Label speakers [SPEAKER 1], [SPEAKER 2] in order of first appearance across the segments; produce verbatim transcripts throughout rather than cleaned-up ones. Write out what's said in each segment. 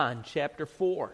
[SPEAKER 1] John chapter four.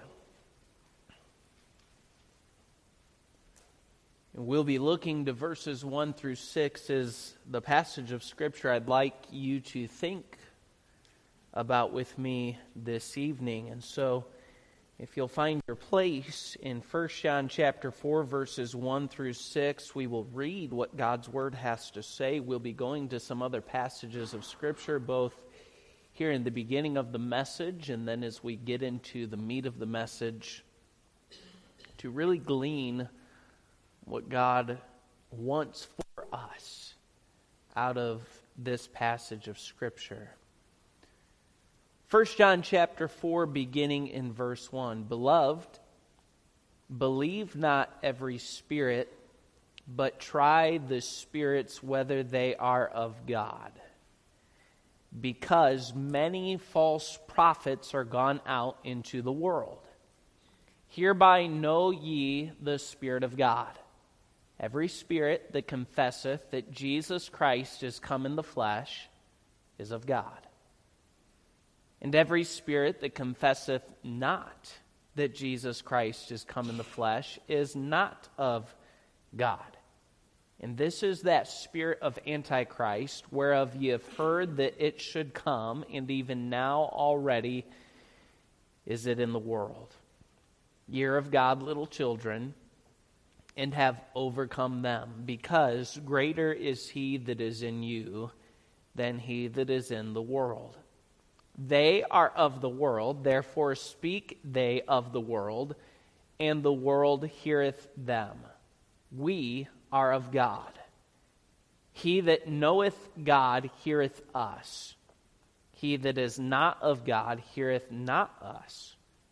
[SPEAKER 1] And we'll be looking to verses one through six as the passage of Scripture I'd like you to think about with me this evening. And so, if you'll find your place in First John chapter four, verses one through six, we will read what God's Word has to say. We'll be going to some other passages of Scripture, both here in the beginning of the message, and then as we get into the meat of the message, to really glean what God wants for us out of this passage of Scripture. First John chapter four, beginning in verse one. Beloved, believe not every spirit, but try the spirits whether they are of God. Because many false prophets are gone out into the world. Hereby know ye the Spirit of God. Every spirit that confesseth that Jesus Christ is come in the flesh is of God. And every spirit that confesseth not that Jesus Christ is come in the flesh is not of God. And this is that spirit of Antichrist, whereof ye have heard that it should come, and even now already is it in the world. Ye are of God, little children, and have overcome them, because greater is he that is in you than he that is in the world. They are of the world, therefore speak they of the world, and the world heareth them. We are of God. He that knoweth God heareth us. He that is not of God heareth not us.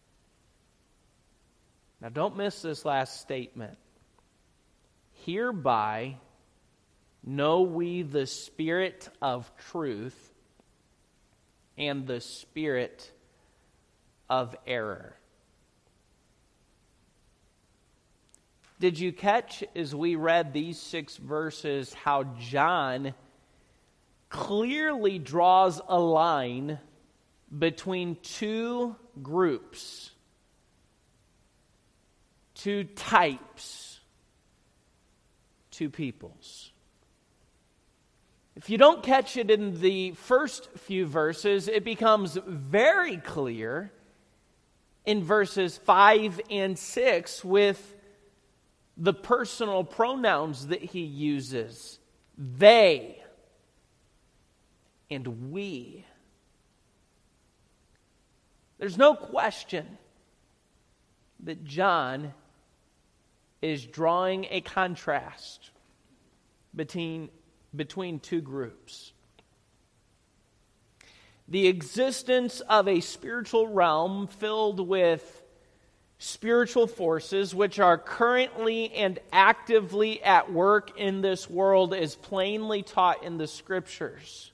[SPEAKER 1] Now don't miss this last statement. Hereby know we the spirit of truth and the spirit of error. Did you catch, as we read these six verses, how John clearly draws a line between two groups, two types, two peoples? If you don't catch it in the first few verses, it becomes very clear in verses five and six with the personal pronouns that he uses. They and we. There's no question that John is drawing a contrast between, between two groups. The existence of a spiritual realm filled with spiritual forces which are currently and actively at work in this world is plainly taught in the Scriptures.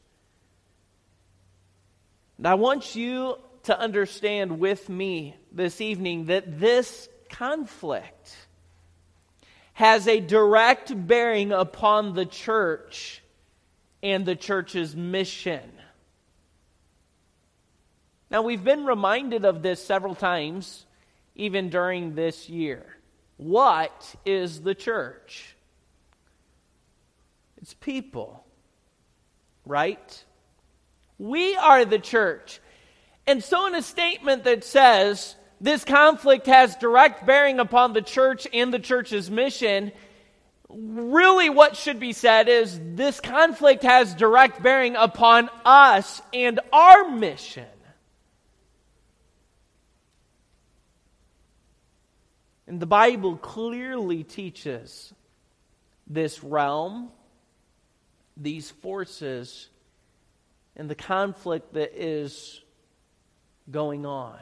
[SPEAKER 1] And I want you to understand with me this evening that this conflict has a direct bearing upon the church and the church's mission. Now, we've been reminded of this several times, even during this year. What is the church? It's people, right? We are the church. And so in a statement that says this conflict has direct bearing upon the church and the church's mission, really what should be said is this conflict has direct bearing upon us and our mission. And the Bible clearly teaches this realm, these forces, and the conflict that is going on.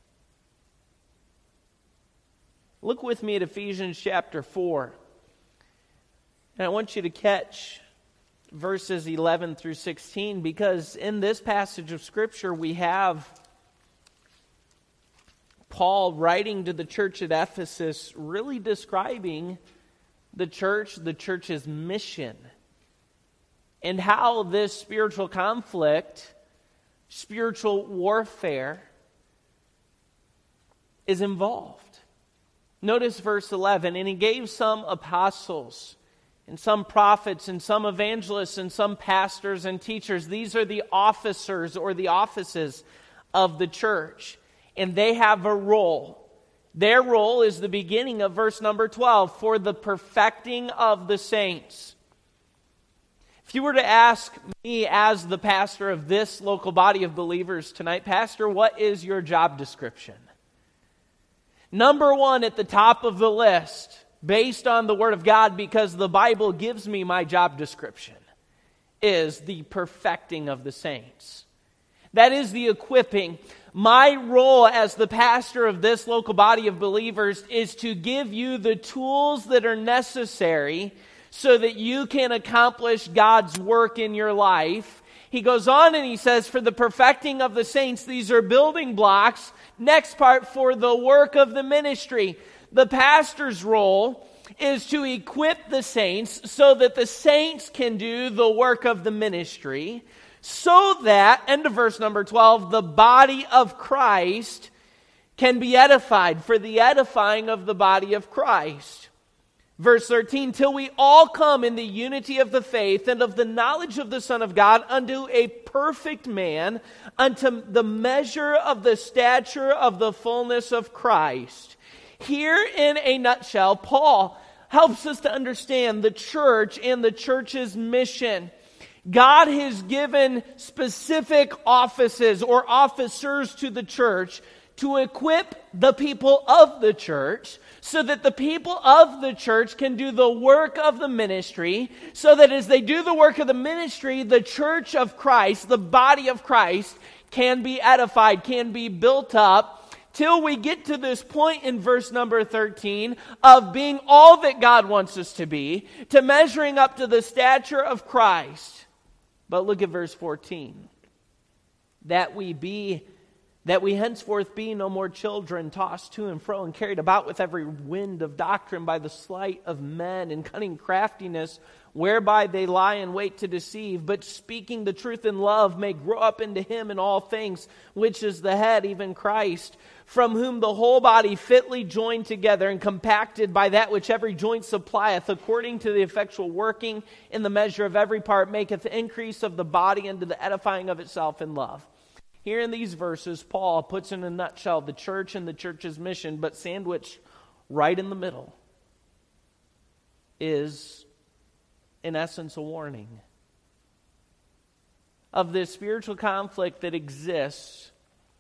[SPEAKER 1] Look with me at Ephesians chapter four. And I want you to catch verses eleven through sixteen, because in this passage of Scripture we have Paul writing to the church at Ephesus, really describing the church, the church's mission, and how this spiritual conflict, spiritual warfare, is involved. Notice verse eleven, and he gave some apostles, and some prophets, and some evangelists, and some pastors and teachers. These are the officers or the offices of the church, and they have a role. Their role is the beginning of verse number twelve, for the perfecting of the saints. If you were to ask me as the pastor of this local body of believers tonight, Pastor, what is your job description? Number one at the top of the list, based on the Word of God, because the Bible gives me my job description, is the perfecting of the saints. That is the equipping. My role as the pastor of this local body of believers is to give you the tools that are necessary so that you can accomplish God's work in your life. He goes on and he says, for the perfecting of the saints, these are building blocks. Next part, for the work of the ministry. The pastor's role is to equip the saints so that the saints can do the work of the ministry, so that, end of verse number twelve, the body of Christ can be edified, for the edifying of the body of Christ. Verse thirteen, till we all come in the unity of the faith and of the knowledge of the Son of God unto a perfect man, unto the measure of the stature of the fullness of Christ. Here in a nutshell, Paul helps us to understand the church and the church's mission. God has given specific offices or officers to the church to equip the people of the church so that the people of the church can do the work of the ministry, so that as they do the work of the ministry, the church of Christ, the body of Christ, can be edified, can be built up, till we get to this point in verse number thirteen of being all that God wants us to be, to measuring up to the stature of Christ. But look at verse fourteen. That we be That we henceforth be no more children, tossed to and fro and carried about with every wind of doctrine by the sleight of men and cunning craftiness, whereby they lie in wait to deceive, but speaking the truth in love may grow up into him in all things, which is the head, even Christ, from whom the whole body fitly joined together and compacted by that which every joint supplieth, according to the effectual working in the measure of every part, maketh increase of the body unto the edifying of itself in love. Here in these verses, Paul puts in a nutshell the church and the church's mission, but sandwiched right in the middle is, in essence, a warning of this spiritual conflict that exists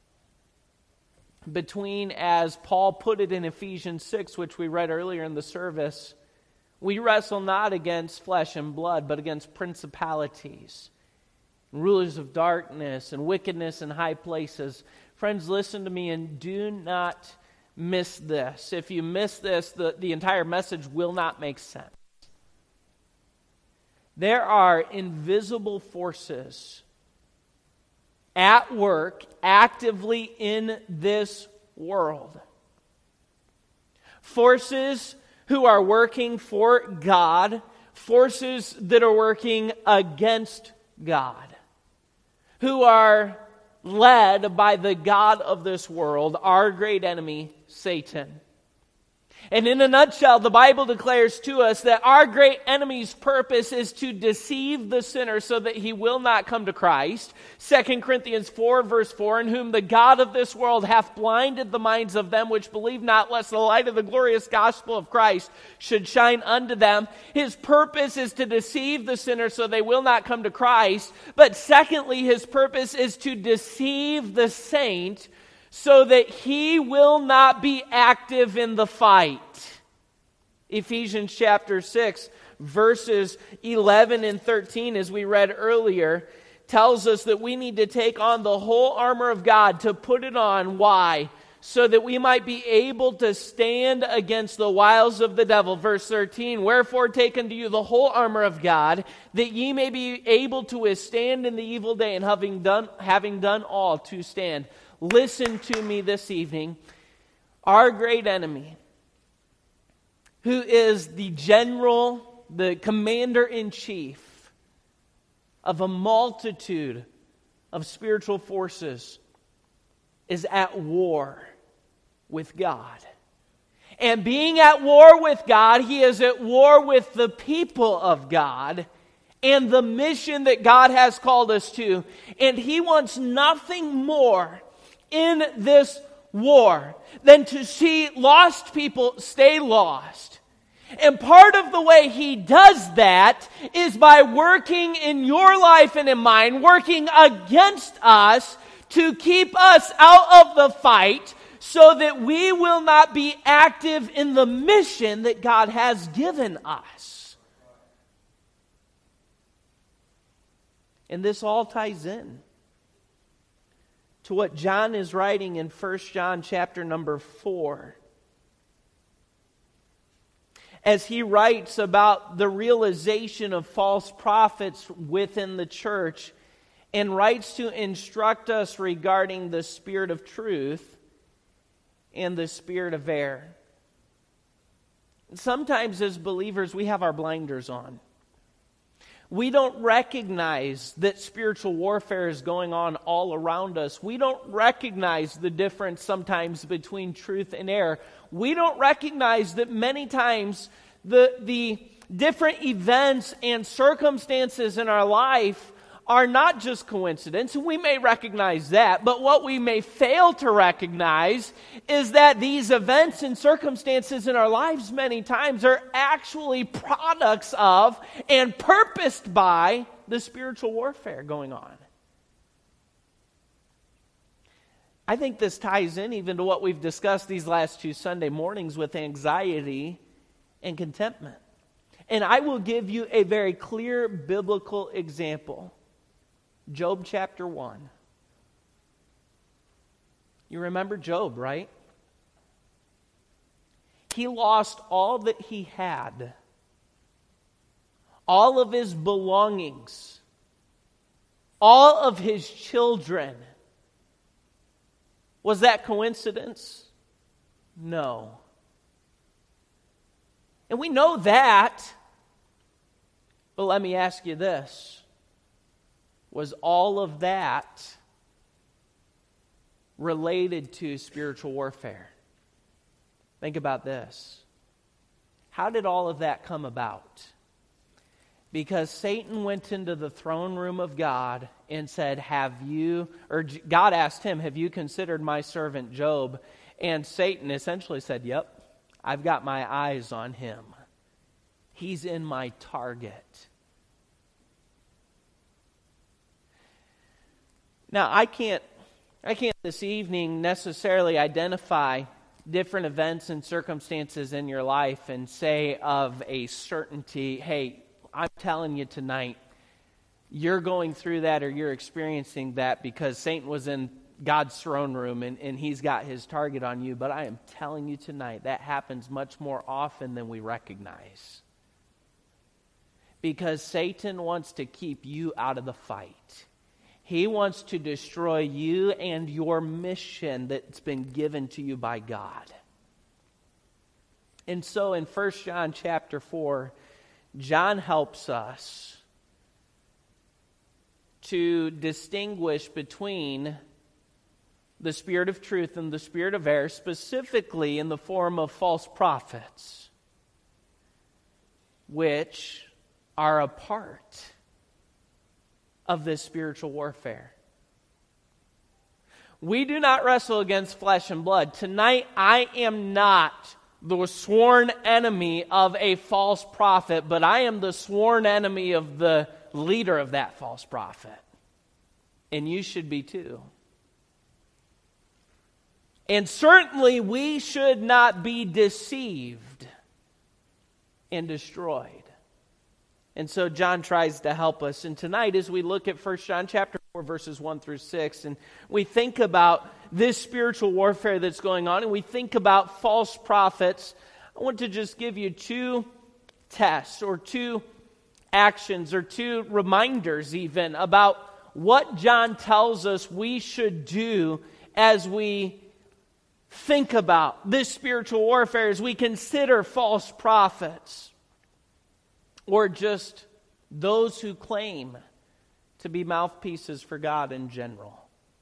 [SPEAKER 1] between, as Paul put it in Ephesians six, which we read earlier in the service, we wrestle not against flesh and blood, but against principalities, rulers of darkness and wickedness in high places. Friends, listen to me and do not miss this. If you miss this, the, the entire message will not make sense. There are invisible forces at work actively in this world. Forces who are working for God, forces that are working against God, who are led by the god of this world, our great enemy, Satan. And in a nutshell, the Bible declares to us that our great enemy's purpose is to deceive the sinner so that he will not come to Christ. Second Corinthians four, verse four, in whom the god of this world hath blinded the minds of them which believe not, lest the light of the glorious gospel of Christ should shine unto them. His purpose is to deceive the sinner so they will not come to Christ. But secondly, his purpose is to deceive the saint so that he will not be active in the fight. Ephesians chapter six, verses eleven and thirteen, as we read earlier, tells us that we need to take on the whole armor of God, to put it on. Why? So that we might be able to stand against the wiles of the devil. Verse thirteen, wherefore take unto you the whole armor of God, that ye may be able to withstand in the evil day, and having done, having done all, to stand. Listen to me this evening. Our great enemy, who is the general, the commander-in-chief of a multitude of spiritual forces, is at war with God. And being at war with God, he is at war with the people of God and the mission that God has called us to. And he wants nothing more in this war than to see lost people stay lost. And part of the way he does that is by working in your life and in mine, working against us to keep us out of the fight so that we will not be active in the mission that God has given us. And this all ties in to what John is writing in First John chapter number four. As he writes about the realization of false prophets within the church and writes to instruct us regarding the spirit of truth and the spirit of error. Sometimes as believers we have our blinders on. We don't recognize that spiritual warfare is going on all around us. We don't recognize the difference sometimes between truth and error. We don't recognize that many times the, the different events and circumstances in our life are not just coincidence. We may recognize that, but what we may fail to recognize is that these events and circumstances in our lives many times are actually products of and purposed by the spiritual warfare going on. I think this ties in even to what we've discussed these last two Sunday mornings with anxiety and contentment. And I will give you a very clear biblical example. Job chapter one. You remember Job, right? He lost all that he had. All of his belongings. All of his children. Was that coincidence? No. And we know that. But let me ask you this. Was all of that related to spiritual warfare? Think about this. How did all of that come about? Because Satan went into the throne room of God and said, have you, or God asked him, have you considered my servant Job? And Satan essentially said, yep, I've got my eyes on him. He's in my target. Now, I can't, I can't this evening necessarily identify different events and circumstances in your life and say of a certainty, hey, I'm telling you tonight, you're going through that or you're experiencing that because Satan was in God's throne room and, and he's got his target on you. But I am telling you tonight, that happens much more often than we recognize. Because Satan wants to keep you out of the fight. He wants to destroy you and your mission that's been given to you by God. And so in First John chapter four, John helps us to distinguish between the spirit of truth and the spirit of error, specifically in the form of false prophets, which are a part of this spiritual warfare. We do not wrestle against flesh and blood. Tonight, I am not the sworn enemy of a false prophet, but I am the sworn enemy of the leader of that false prophet. And you should be too. And certainly, we should not be deceived and destroyed. And so John tries to help us. And tonight as we look at First John chapter four, verses one through six, and we think about this spiritual warfare that's going on, and we think about false prophets, I want to just give you two tests or two actions or two reminders even about what John tells us we should do as we think about this spiritual warfare, as we consider false prophets. Or just those who claim to be mouthpieces for God in general.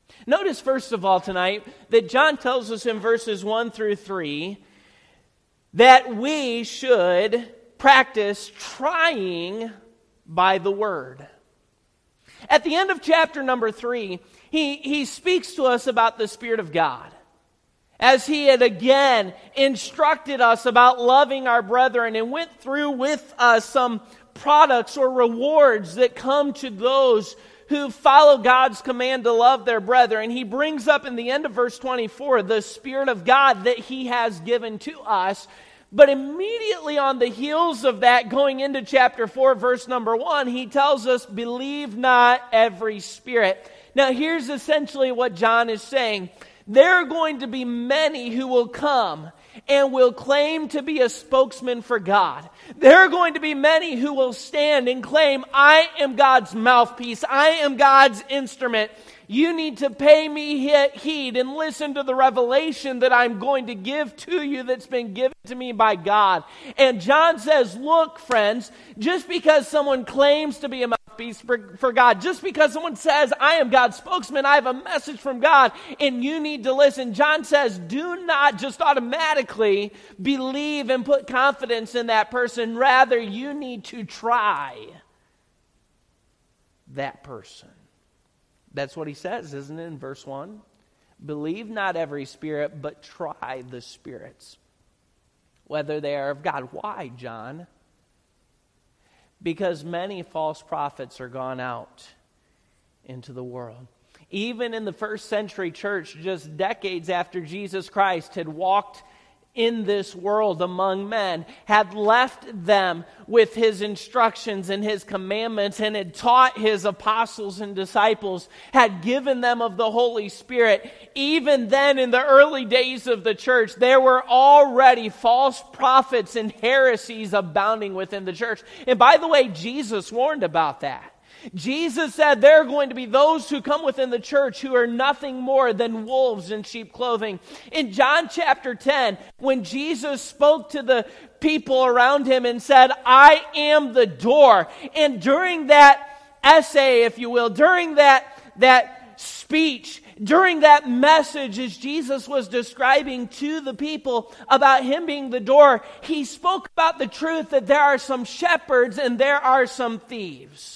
[SPEAKER 1] Notice, first of all, tonight, that John tells us in verses one through three that we should practice trying by the word. At the end of chapter number three, he, he speaks to us about the Spirit of God, as he had again instructed us about loving our brethren and went through with us some products or rewards that come to those who follow God's command to love their brethren. He brings up in the end of verse twenty-four the Spirit of God that he has given to us. But immediately on the heels of that, going into chapter four, verse number one, he tells us, believe not every spirit. Now here's essentially what John is saying. There are going to be many who will come and will claim to be a spokesman for God. There are going to be many who will stand and claim, I am God's mouthpiece. I am God's instrument. You need to pay me heed and listen to the revelation that I'm going to give to you that's been given to me by God. And John says, look, friends, just because someone claims to be a mouthpiece for, for God, just because someone says, I am God's spokesman, I have a message from God, and you need to listen. John says, do not just automatically believe and put confidence in that person. Rather, you need to try that person. That's what he says, isn't it, in verse one? Believe not every spirit, but try the spirits, whether they are of God. Why, John? Because many false prophets are gone out into the world. Even in the first century church, just decades after Jesus Christ had walked in this world among men, had left them with his instructions and his commandments, and had taught his apostles and disciples, had given them of the Holy Spirit. Even then, in the early days of the church, there were already false prophets and heresies abounding within the church. And by the way, Jesus warned about that. Jesus said there are going to be those who come within the church who are nothing more than wolves in sheep clothing. In John chapter ten, when Jesus spoke to the people around him and said, I am the door. And during that essay, if you will, during that, that speech, during that message, as Jesus was describing to the people about him being the door, he spoke about the truth that there are some shepherds and there are some thieves.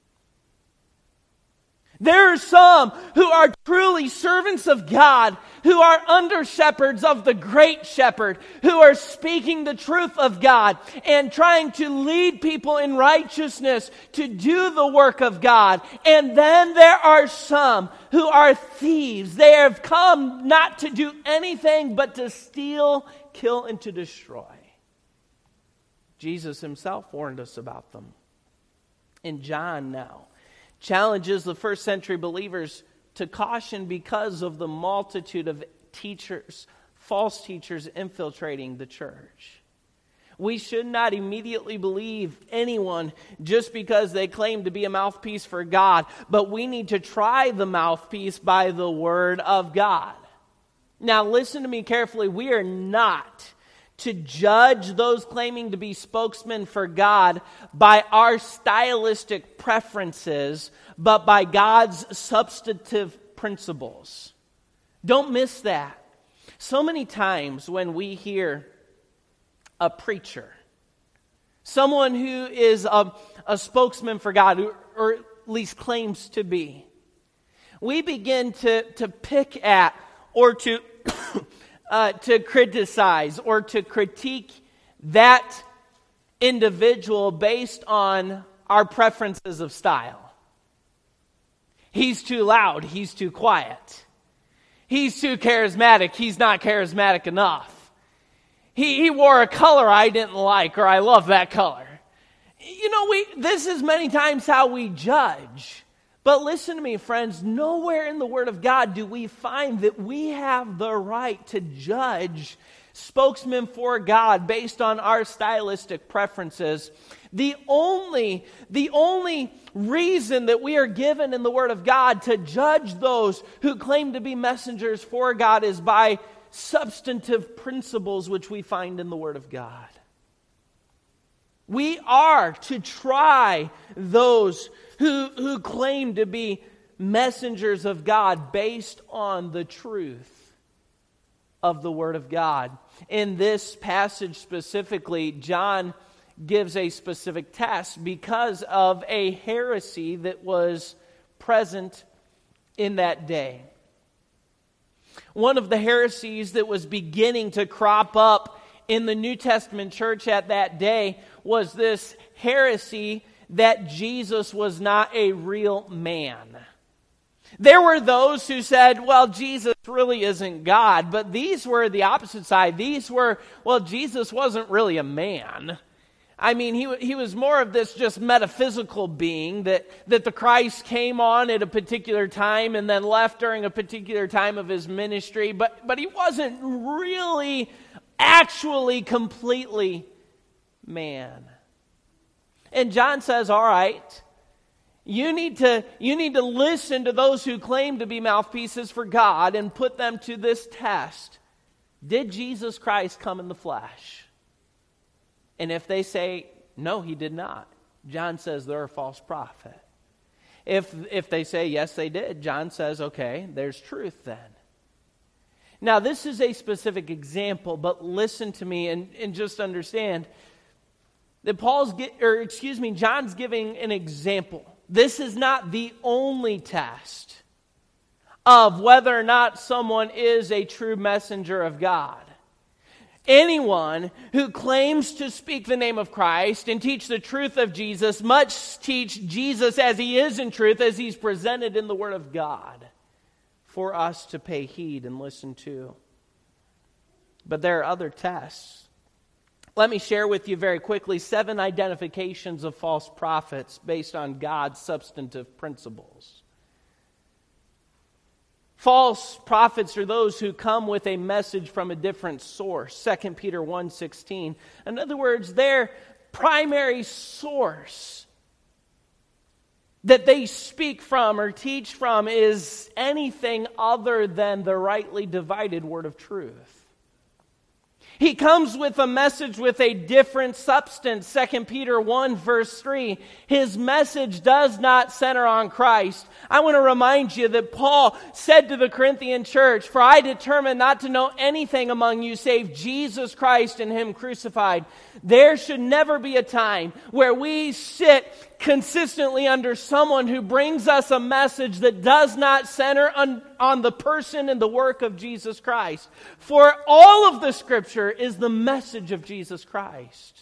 [SPEAKER 1] There are some who are truly servants of God, who are under shepherds of the great shepherd, who are speaking the truth of God and trying to lead people in righteousness to do the work of God. And then there are some who are thieves. They have come not to do anything but to steal, kill, and to destroy. Jesus himself warned us about them. And John now challenges the first century believers to caution because of the multitude of teachers, false teachers infiltrating the church. We should not immediately believe anyone just because they claim to be a mouthpiece for God, but we need to try the mouthpiece by the word of God. Now listen to me carefully. We are not to judge those claiming to be spokesmen for God by our stylistic preferences, but by God's substantive principles. Don't miss that. So many times when we hear a preacher, someone who is a, a spokesman for God, or, or at least claims to be, we begin to, to pick at or to Uh, to criticize or to critique that individual based on our preferences of style. He's too loud. He's too quiet. He's too charismatic. He's not charismatic enough. He, he wore a color I didn't like, or I love that color. You know, we this is many times how we judge. But listen to me, friends, nowhere in the Word of God do we find that we have the right to judge spokesmen for God based on our stylistic preferences. The only, the only reason that we are given in the Word of God to judge those who claim to be messengers for God is by substantive principles which we find in the Word of God. We are to try those who, who claim to be messengers of God based on the truth of the Word of God. In this passage specifically, John gives a specific test because of a heresy that was present in that day. One of the heresies that was beginning to crop up in the New Testament church at that day was this heresy that Jesus was not a real man. There were those who said, well, Jesus really isn't God, but these were the opposite side. These were, well, Jesus wasn't really a man. I mean, he he was more of this just metaphysical being that, that the Christ came on at a particular time and then left during a particular time of his ministry, but, but he wasn't really, actually, completely man. And John says, all right, you need to, you need to listen to those who claim to be mouthpieces for God and put them to this test. Did Jesus Christ come in the flesh? And if they say, no, he did not, John says they're a false prophet. If, if they say, yes, they did, John says, okay, there's truth then. Now, this is a specific example, but listen to me and, and just understand that Paul's, get, or excuse me, John's giving an example. This is not the only test of whether or not someone is a true messenger of God. Anyone who claims to speak the name of Christ and teach the truth of Jesus must teach Jesus as he is in truth, as he's presented in the Word of God, for us to pay heed and listen to. But there are other tests. Let me share with you very quickly seven identifications of false prophets based on God's substantive principles. False prophets are those who come with a message from a different source. Second Peter one sixteen. In other words, their primary source that they speak from or teach from is anything other than the rightly divided word of truth. He comes with a message with a different substance. Second Peter one verse three. His message does not center on Christ. I want to remind you that Paul said to the Corinthian church, for I determined not to know anything among you save Jesus Christ and him crucified. There should never be a time where we sit consistently under someone who brings us a message that does not center on, on the person and the work of Jesus Christ. For all of the Scripture is the message of Jesus Christ.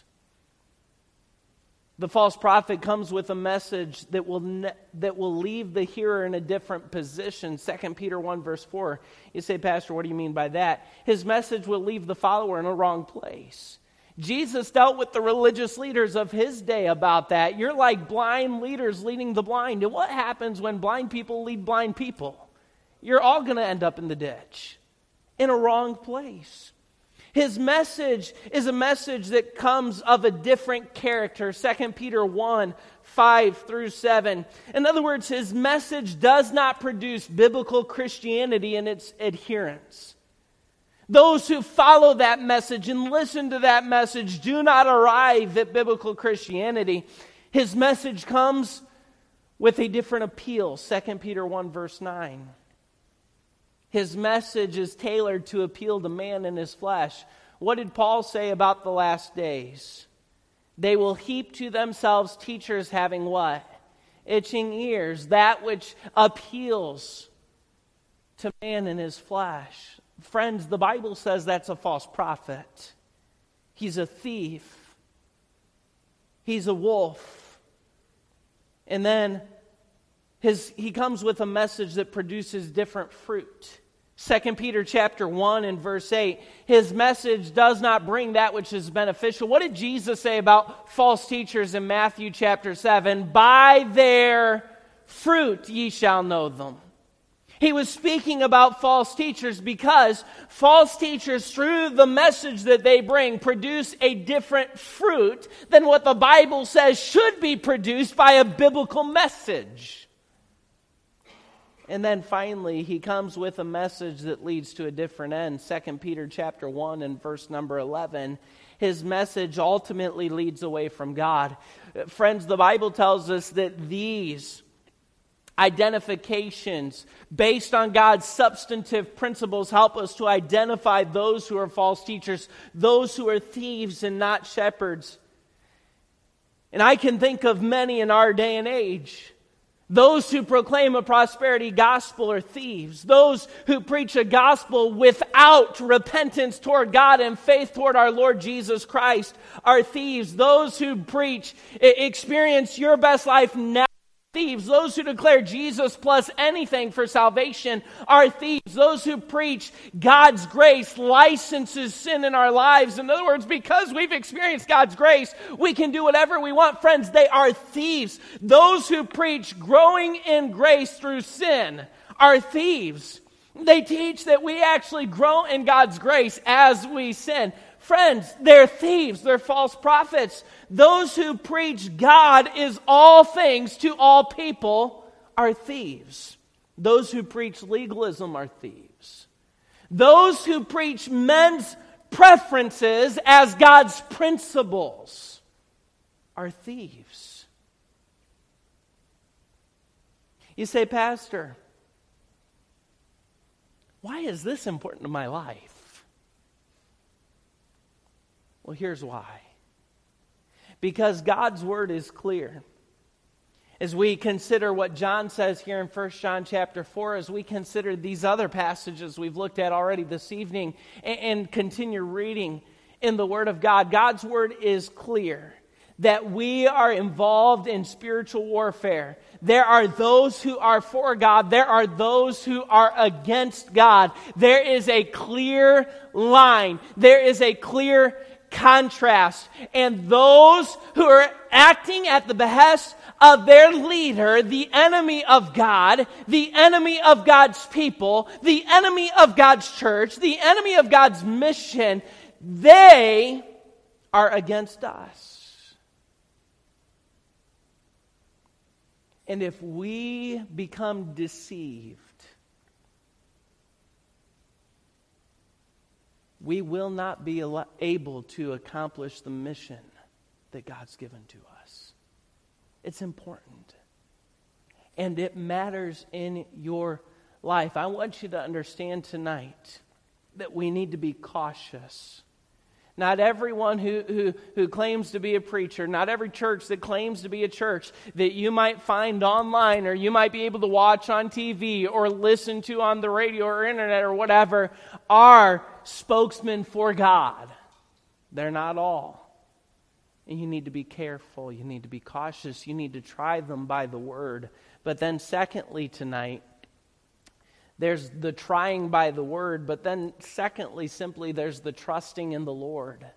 [SPEAKER 1] The false prophet comes with a message that will ne- that will leave the hearer in a different position. Second Peter one verse four. You say, Pastor, what do you mean by that? His message will leave the follower in a wrong place. Jesus dealt with the religious leaders of his day about that. You're like blind leaders leading the blind. And what happens when blind people lead blind people? You're all going to end up in the ditch, in a wrong place. His message is a message that comes of a different character. Second Peter one, five through seven. In other words, his message does not produce biblical Christianity and its adherents. Those who follow that message and listen to that message do not arrive at biblical Christianity. His message comes with a different appeal. Second Peter one verse nine. His message is tailored to appeal to man in his flesh. What did Paul say about the last days? They will heap to themselves teachers having what? Itching ears. That which appeals to man in his flesh. Friends, the Bible says that's a false prophet. He's a thief. He's a wolf. And then his, he comes with a message that produces different fruit. Second Peter chapter one and verse eight. His message does not bring that which is beneficial. What did Jesus say about false teachers in Matthew chapter seven? By their fruit ye shall know them. He was speaking about false teachers because false teachers, through the message that they bring, produce a different fruit than what the Bible says should be produced by a biblical message. And then finally, he comes with a message that leads to a different end. Second Peter chapter one and verse number eleven. His message ultimately leads away from God. Friends, the Bible tells us that these Identifications based on God's substantive principles help us to identify those who are false teachers, those who are thieves and not shepherds. And I can think of many in our day and age. Those who proclaim a prosperity gospel are thieves. Those who preach a gospel without repentance toward God and faith toward our Lord Jesus Christ are thieves. Those who preach, experience your best life now, thieves. Those who declare Jesus plus anything for salvation are thieves. Those who preach God's grace licenses sin in our lives. In other words, because we've experienced God's grace, we can do whatever we want. Friends, they are thieves. Those who preach growing in grace through sin are thieves. They teach that we actually grow in God's grace as we sin. Friends, they're thieves. They're false prophets. Those who preach God is all things to all people are thieves. Those who preach legalism are thieves. Those who preach men's preferences as God's principles are thieves. You say, Pastor, why is this important to my life? Well, here's why. Because God's word is clear. As we consider what John says here in First John chapter four, as we consider these other passages we've looked at already this evening, and, and continue reading in the Word of God, God's word is clear that we are involved in spiritual warfare. There are those who are for God. There are those who are against God. There is a clear line. There is a clear contrast. And those who are acting at the behest of their leader, the enemy of God, the enemy of God's people, the enemy of God's church, the enemy of God's mission, they are against us. And if we become deceived, we will not be able to accomplish the mission that God's given to us. It's important. And it matters in your life. I want you to understand tonight that we need to be cautious. Not everyone who, who, who claims to be a preacher, not every church that claims to be a church that you might find online or you might be able to watch on T V or listen to on the radio or internet or whatever are spokesmen for God. They're not all. And you need to be careful. You need to be cautious. You need to try them by the word. But then secondly tonight, there's the trying by the word, but then secondly, simply, there's the trusting in the Lord.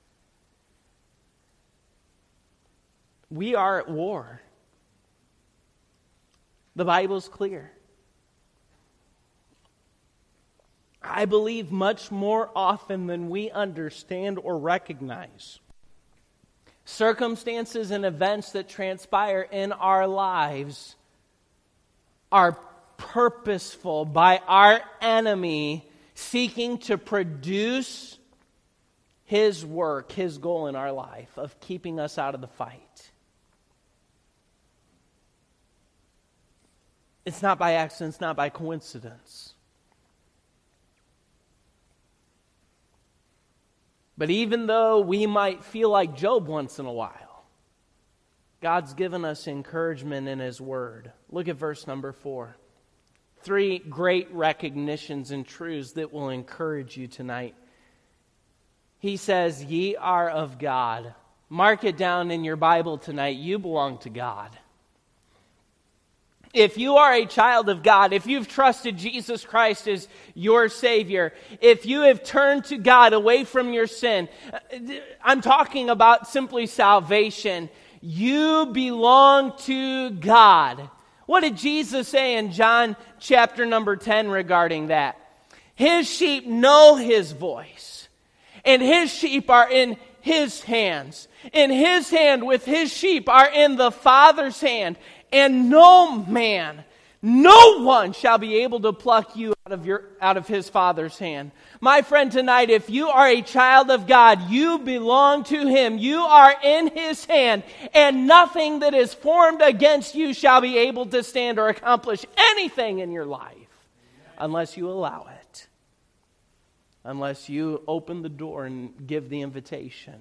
[SPEAKER 1] We are at war. The Bible's clear. I believe much more often than we understand or recognize. Circumstances and events that transpire in our lives are purposeful by our enemy seeking to produce his work, his goal in our life of keeping us out of the fight. It's not by accident, it's not by coincidence. But even though we might feel like Job once in a while, God's given us encouragement in His Word. Look at verse number four. Three great recognitions and truths that will encourage you tonight. He says, ye are of God. Mark it down in your Bible tonight. You belong to God. If you are a child of God, if you've trusted Jesus Christ as your Savior, if you have turned to God away from your sin, I'm talking about simply salvation. You belong to God. What did Jesus say in John chapter number ten regarding that? His sheep know His voice, and His sheep are in His hands. In His hand with His sheep are in the Father's hand, and no man, No one shall be able to pluck you out of your out of his Father's hand. My friend, tonight, if you are a child of God, you belong to him. You are in his hand, and nothing that is formed against you shall be able to stand or accomplish anything in your life unless you allow it. Unless you open the door and give the invitation.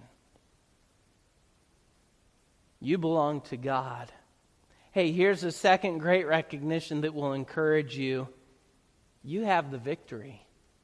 [SPEAKER 1] You belong to God. Hey, here's a second great recognition that will encourage you. You have the victory.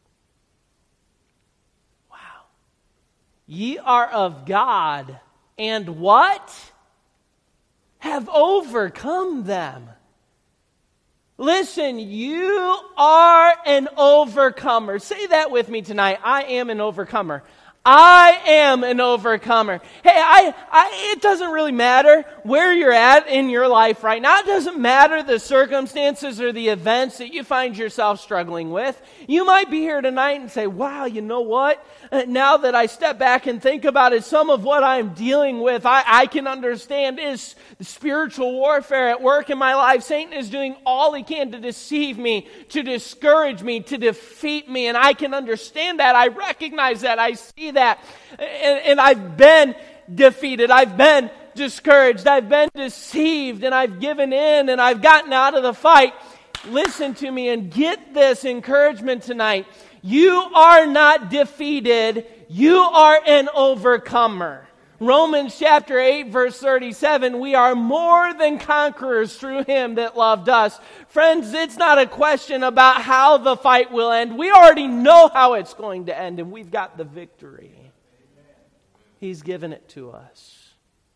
[SPEAKER 1] Wow. Ye are of God, and what? Have overcome them. Listen, you are an overcomer. Say that with me tonight. I am an overcomer. I am an overcomer. Hey, I, I, it doesn't really matter where you're at in your life right now. It doesn't matter the circumstances or the events that you find yourself struggling with. You might be here tonight and say, wow, you know what? Uh, now that I step back and think about it, some of what I'm dealing with, I, I can understand is spiritual warfare at work in my life. Satan is doing all he can to deceive me, to discourage me, to defeat me. And I can understand that. I recognize that. I see that. And, and I've been defeated. I've been discouraged. I've been deceived. And I've given in. And I've gotten out of the fight. Listen to me and get this encouragement tonight. You are not defeated. You are an overcomer. Romans chapter eight, verse thirty-seven, we are more than conquerors through him that loved us. Friends, it's not a question about how the fight will end. We already know how it's going to end, and we've got the victory. He's given it to us.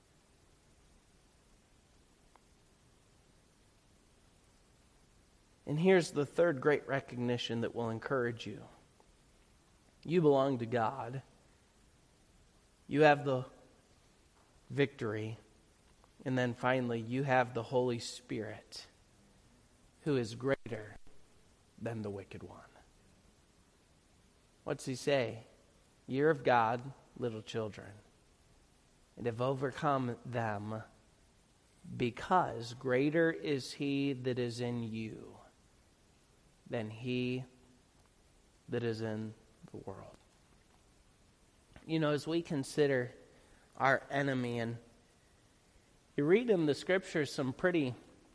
[SPEAKER 1] And here's the third great recognition that will encourage you. You belong to God. You have the victory. And then finally, you have the Holy Spirit, who is greater than the wicked one. What's he say? You're of God, little children, and have overcome them, because greater is he that is in you than he that is in the world. You know, as we consider our enemy, and you read in the scriptures some pretty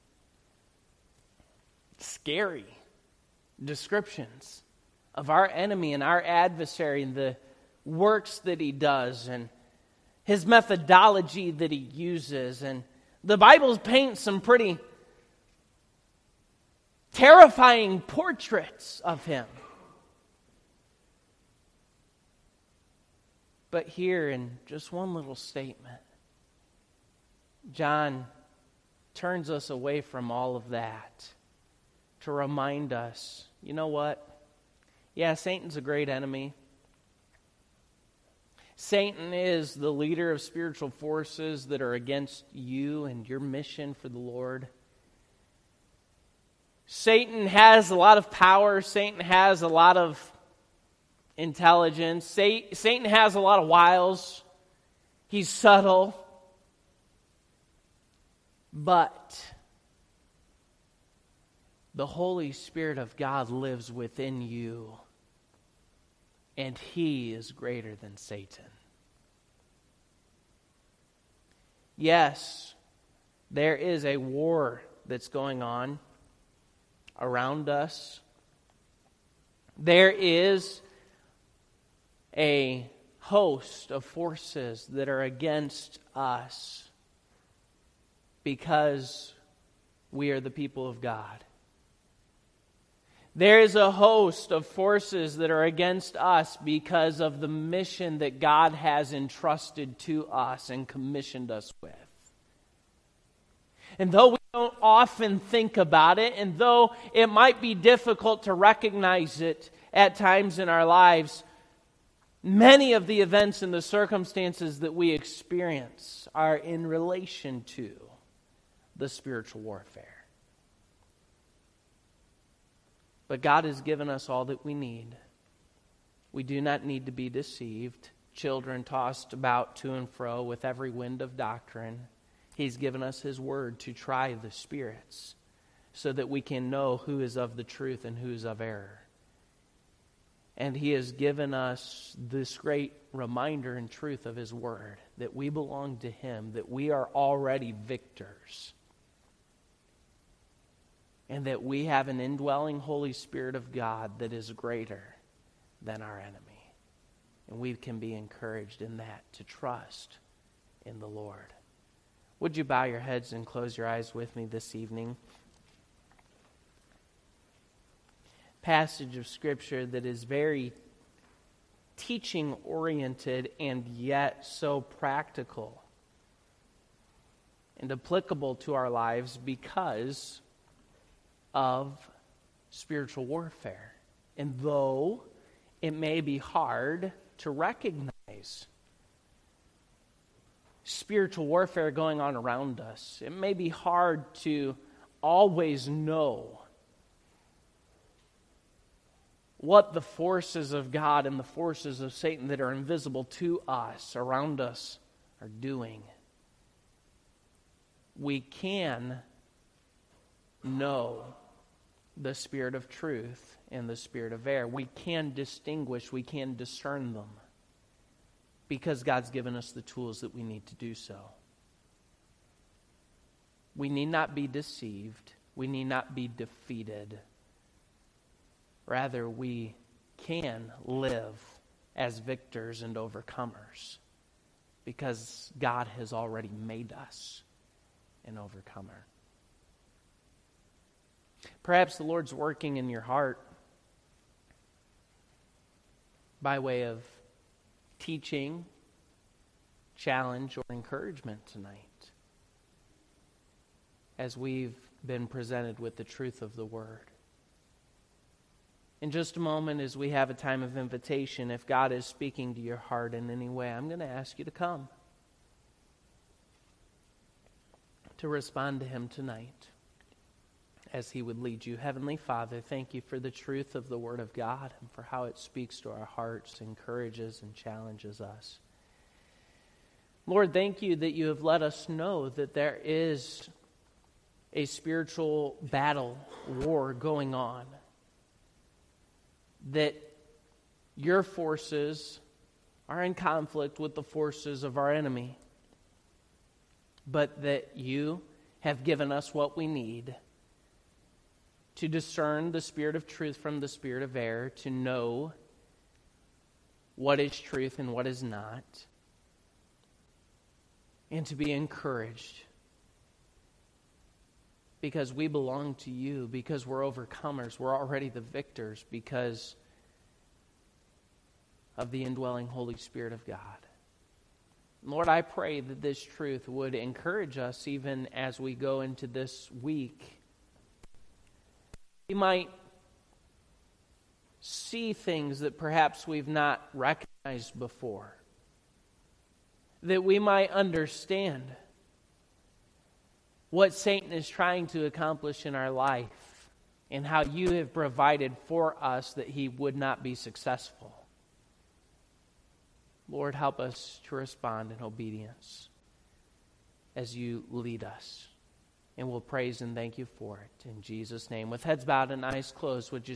[SPEAKER 1] scary descriptions of our enemy and our adversary and the works that he does and his methodology that he uses. And the Bible paints some pretty terrifying portraits of him. But here in just one little statement, John turns us away from all of that to remind us, you know what? Yeah, Satan's a great enemy. Satan is the leader of spiritual forces that are against you and your mission for the Lord. Satan has a lot of power. Satan has a lot of intelligence. Satan has a lot of wiles. He's subtle. But the Holy Spirit of God lives within you, and he is greater than Satan. Yes, there is a war that's going on around us. There is a host of forces that are against us because we are the people of God. There is a host of forces that are against us because of the mission that God has entrusted to us and commissioned us with. And though we don't often think about it, and though it might be difficult to recognize it at times in our lives, many of the events and the circumstances that we experience are in relation to the spiritual warfare. But God has given us all that we need. We do not need to be deceived, children tossed about to and fro with every wind of doctrine. He's given us His word to try the spirits, so that we can know who is of the truth and who is of error. And He has given us this great reminder and truth of His Word, that we belong to Him, that we are already victors, and that we have an indwelling Holy Spirit of God that is greater than our enemy. And we can be encouraged in that, to trust in the Lord. Would you bow your heads and close your eyes with me this evening? Passage of Scripture that is very teaching-oriented and yet so practical and applicable to our lives because of spiritual warfare. And though it may be hard to recognize spiritual warfare going on around us, it may be hard to always know what the forces of God and the forces of Satan that are invisible to us, around us, are doing. We can know the spirit of truth and the spirit of error. We can distinguish, we can discern them, because God's given us the tools that we need to do so. We need not be deceived. We need not be defeated. Rather, we can live as victors and overcomers because God has already made us an overcomer. Perhaps the Lord's working in your heart by way of teaching, challenge, or encouragement tonight as we've been presented with the truth of the Word. In just a moment, as we have a time of invitation, if God is speaking to your heart in any way, I'm going to ask you to come, to respond to Him tonight as He would lead you. Heavenly Father, thank you for the truth of the Word of God and for how it speaks to our hearts, encourages and challenges us. Lord, thank you that you have let us know that there is a spiritual battle, war going on, that your forces are in conflict with the forces of our enemy, but that you have given us what we need to discern the spirit of truth from the spirit of error, to know what is truth and what is not, and to be encouraged because we belong to you, because we're overcomers, we're already the victors because of the indwelling Holy Spirit of God. Lord, I pray that this truth would encourage us even as we go into this week. We might see things that perhaps we've not recognized before, that we might understand what Satan is trying to accomplish in our life and how you have provided for us that he would not be successful. Lord, help us to respond in obedience as you lead us. And we'll praise and thank you for it. In Jesus' name. With heads bowed and eyes closed, would you